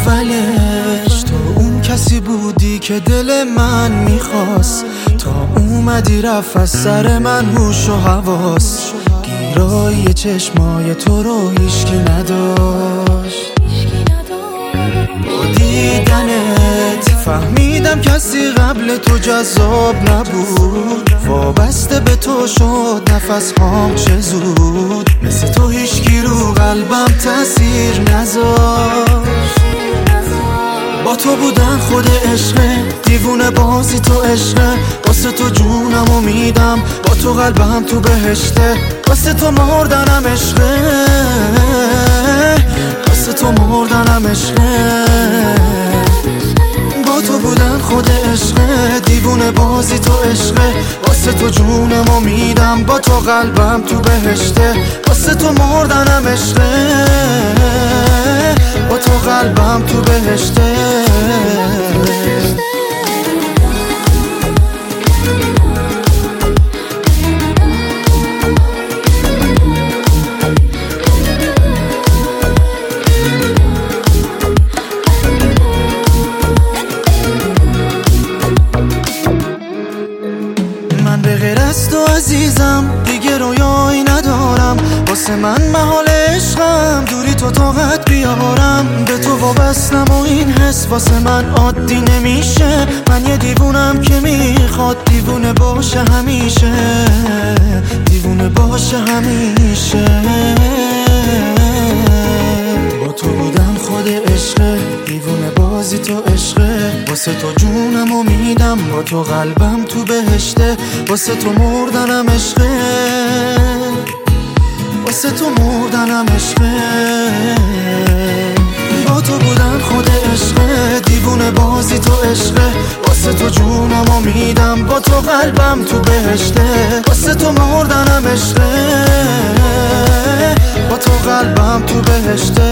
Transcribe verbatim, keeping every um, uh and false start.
اولش تو اون کسی بودی که دل من میخواست، تا اومدی رفت از سر من هوش و حواس. گیرای چشمای تو رو هیچکی نداشت. با دیدنت فهمیدم کسی قبل تو جذاب نبود. وابسته به تو شد نفس هام چه زود. مثل تو هیچکی رو قلبم تأثیر نذاشت. با تو بودن خود عشقه، دیوونه بازی تو عشقه. واسه تو جونم میدم، با تو قلبم تو بهشته. واسه تو مردنم عشقه، واسه تو مردنم عشقه. با تو بودن خود عشقه، دیوونه بازی تو عشقه. واسه تو جونم میدم، با تو قلبم تو بهشته. واسه تو مردنم عشقه، با تو قلبم تو بهشته. من به غیر از تو عزیزم دیگه رویایی ندارم. واسه من محال عشقم دوری تو طاقت بیارم. به تو وابستم و این حس واسه من عادی نمیشه. من یه دیوونم که میخواد دیوونه باشه همیشه، دیوونه باشه همیشه. با تو بودم خود عشقه، دیوونه بازی تو عشقه. واسه تو جونم میدم، با تو قلبم تو بهشته. واسه تو مردنم عشقه، واسه تو مردنم عشقه. با تو بودن خود عشقه، دیوونه بازی تو عشقه. واسه تو جونم میدم، با تو قلبم تو بهشته. واسه تو مردنم عشقه، با تو قلبم تو بهشته.